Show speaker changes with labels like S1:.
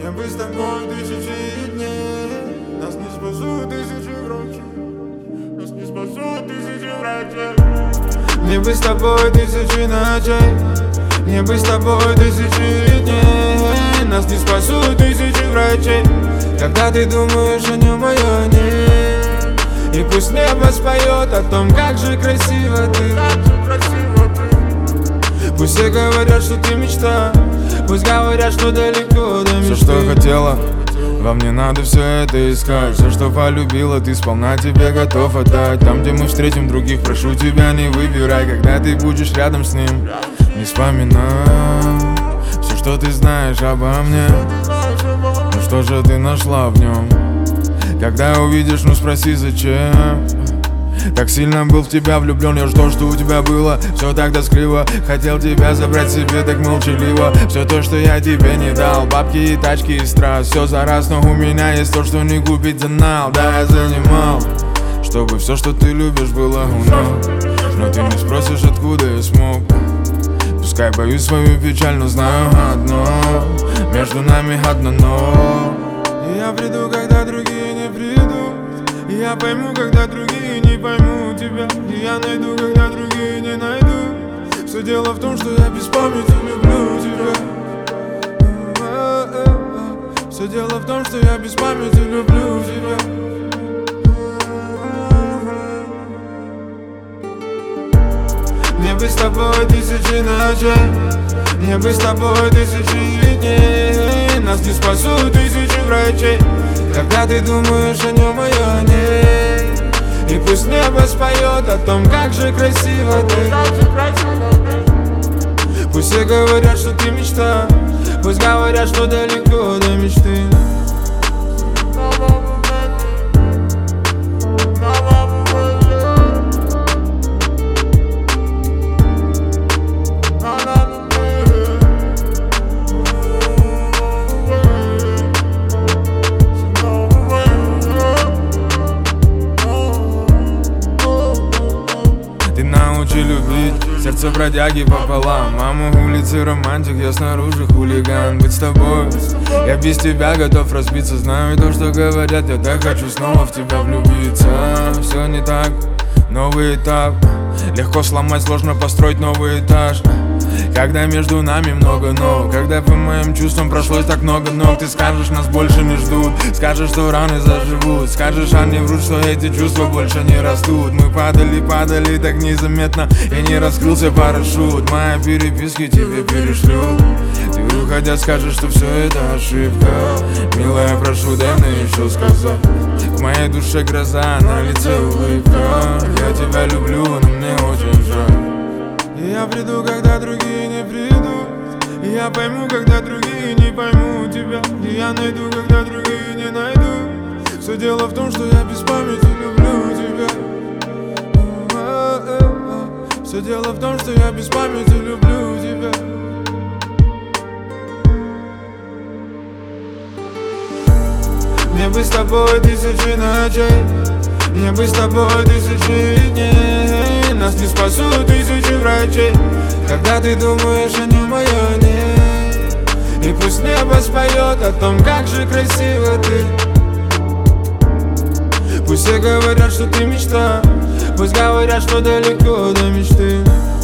S1: Мне бы с тобой тысячи дней. Нас не спасут тысячи врачей. Нас не спасут тысячи врачей. Мне бы с тобой тысячи ночей. Мне бы с тобой тысячи дней. Нас не спасут тысячи врачей. Когда ты думаешь о нем, а я нет. И пусть небо споет о том, как же красиво ты. Пусть все говорят, что ты мечта. Пусть говорят, что далеко до мечты.
S2: Все, что хотела, вам не надо все это искать. Все, что полюбила, ты сполна тебе готов отдать. Там, где мы встретим других, прошу тебя, не выбирай. Когда ты будешь рядом с ним, не вспоминай все, что ты знаешь обо мне. Ну что же ты нашла в нем? Когда увидишь, ну спроси, зачем. Так сильно был в тебя влюблен, я жду, что у тебя было. Все так тоскливо, хотел тебя забрать себе так молчаливо. Все то, что я тебе не дал, бабки и тачки и страст. Все за раз, но у меня есть то, что не купить за нал. Да, я занимал, чтобы все, что ты любишь, было у ног. Но ты не спросишь, откуда я смог. Пускай боюсь свою печаль, но знаю одно: между нами одно но.
S1: И я приду, когда другие не придут. И я пойму, когда другие не поймут тебя. И я найду, когда другие не найдут. Все дело в том, что я без памяти люблю тебя. Все дело в том, что я без памяти люблю тебя. Мне бы с тобой тысячи ночей. Мне бы с тобой тысячи дней. Нас не спасут тысячи врачей. Когда ты думаешь о нем, а я нет. И пусть небо споет о том, как же красиво ты. Пусть все говорят, что ты мечта. Пусть говорят, что далеко до мечты.
S2: Любить, сердце бродяги пополам. Мама улицы романтик, я снаружи хулиган. Быть с тобой, я без тебя готов разбиться. Знаю то, что говорят, я так хочу снова в тебя влюбиться. Все не так, новый этап. Легко сломать, сложно построить новый этаж. Когда между нами много но. Когда по моим чувствам прошлось так много ног. Ты скажешь, нас больше не ждут. Скажешь, что раны заживут. Скажешь, они врут, что эти чувства больше не растут. Мы падали, падали так незаметно. И не раскрылся парашют. Мои переписки тебе перешлю. Ты уходя скажешь, что все это ошибка. Милая, прошу, дай мне еще сказать. В моей душе гроза, на лице улыбка. Я тебя люблю, но мне очень жаль.
S1: И я приду, когда другие не придут. И я пойму, когда другие не поймут тебя. И я найду, когда другие не найдут. Все дело в том, что я без памяти люблю тебя. Все дело в том, что я без памяти люблю тебя. Мне бы с тобой тысячи ночей. Мне бы с тобой тысячи дней. Нас не спасут тысячи врачей. Когда ты думаешь о нем, а я нет. И пусть небо споет о том, как же красиво ты. Пусть все говорят, что ты мечта. Пусть говорят, что далеко до мечты.